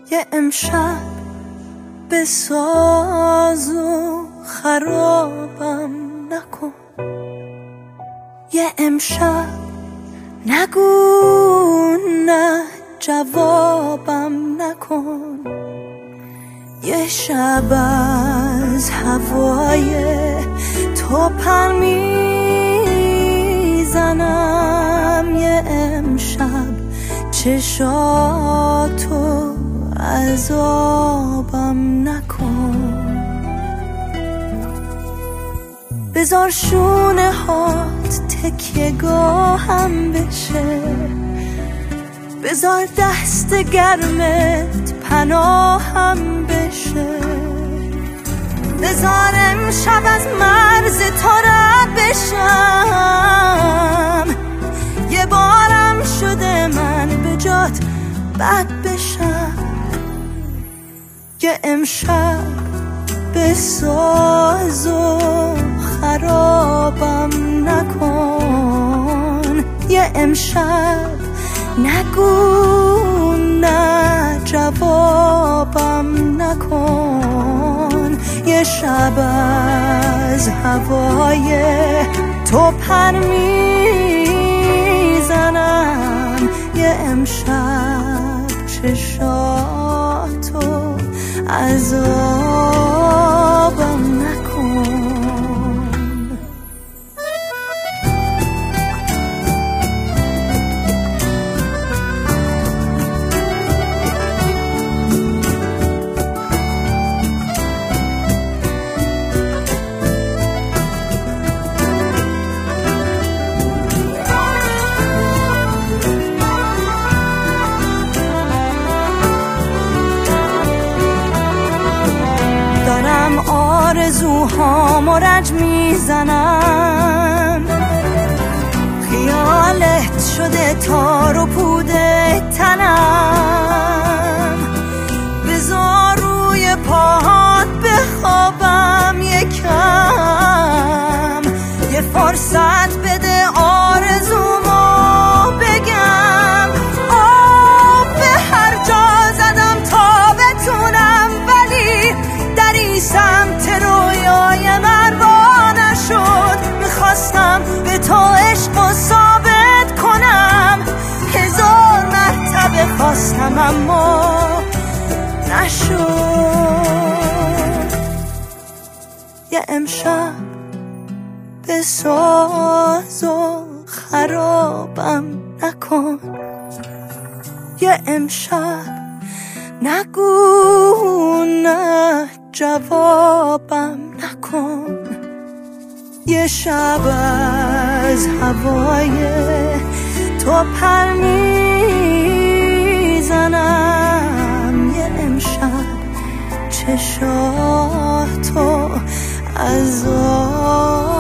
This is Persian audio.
یه امشب به ساز و خرابم نکن، یه امشب نگو نه جوابم نکن، یه شب از هوای تو پر میزنم، یه امشب چشاتو عذابم نکن. بذار شونه هات تکیه گاهم بشه، بذار دست گرمت پناهم بشه، بذار امشب از مرز تو رد بشم، یه بارم شده من به جات بد بشم. یه امشب به ساز و خرابم نکن، یه امشب نگو نه جوابم نکن، یه شب از هوای تو پر میزنم، یه امشب چشاتو عذابم نکن. دارم آرزوهامو رج میزنم، خیالت شده تار و پود تنم، بذار روی پاهات بخوابم یکم، یه فرصت بده آرزومو بگم. به هر جا زدم تا بتونم، ولی دری سمت رویای من با نشد. میخواستم به تو عشق و ثابت کنم، 1000 مرتبه خواستم اما نشد. یه امشب به ساز و خرابم نکن، یه امشب نگو نه جوابم نکن، یه شب از هوای تو پر میزنم، یه امشب چشاتو عذاب